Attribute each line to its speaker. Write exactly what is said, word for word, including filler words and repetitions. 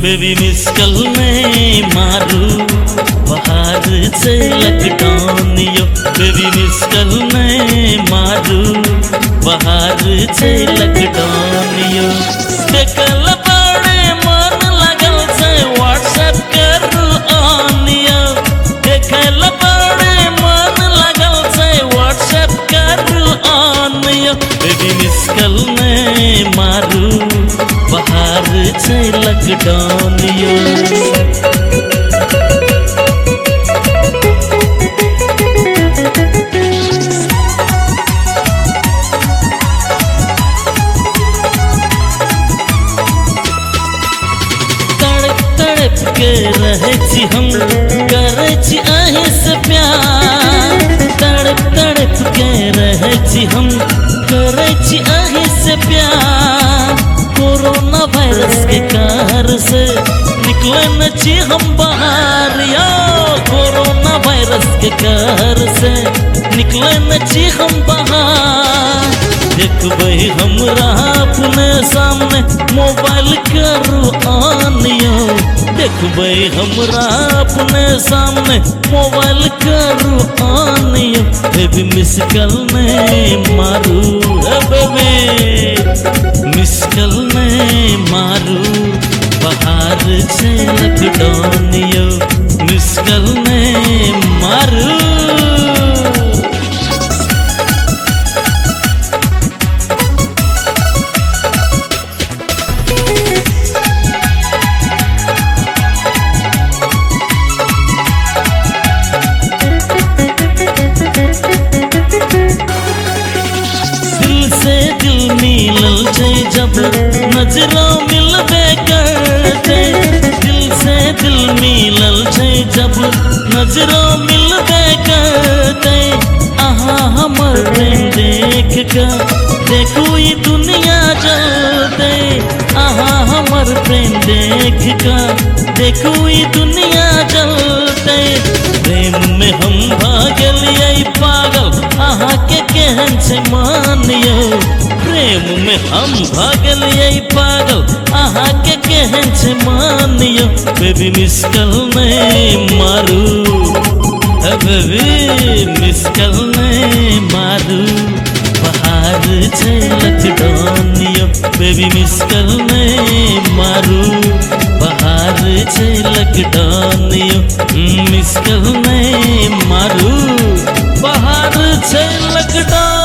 Speaker 1: Baby miss call में मारू बाहर से लॉकडाउन यो बेबी मिस कल में मारू बाहर से लॉकडाउन यो देखल बड़े मन लगल से व्हाट्सएप करू ऑन यो देखल बड़े मन लगल से व्हाट्सएप करू ऑन यो बेबी मिस कल में मारू बाहर से लॉकडाउन यो तड़प तड़प के रहे छी हम करे छी अहीं से प्यार तड़प तड़प के रहे छी हम करे छी अहीं से प्यार कोरोना वायरस के कहर से निकले न छी हम बाहर यो कोरोना वायरस के कहर से निकले न छी हम बाहर देखबै हमरा अपने सामने मोबाइल करू ऑन यो देखबै हमरा अपने सामने मोबाइल करू ऑन यो बेबी मिस कल में मारू बेबी मिस कल में मारू बाहर से लॉकडाउन यो मिस कल में मारू मिलल छै जब नजरों मिलबे करते दिल से दिल मिलल छै जब नजरों मिलबे करते अहाँ हमर प्रेम देख के देखू ई दुनिया जलते अहाँ हमर प्रेम देख के देखू ई दुनिया जलते प्रेम में हम भागलियै पागल अहाँ के केहन छै मानियो प्रेम में हम भागलियै पागल अहाँ के केहन छै मानियो बेबी मिस कल में मारू बेबी मिस कल में मारू बाहर छै लॉकडाउन यो बेबी मिस कल में मारू बाहर छै लॉकडाउन यो मिस कल में मारू बाहर छै लॉकडाउन।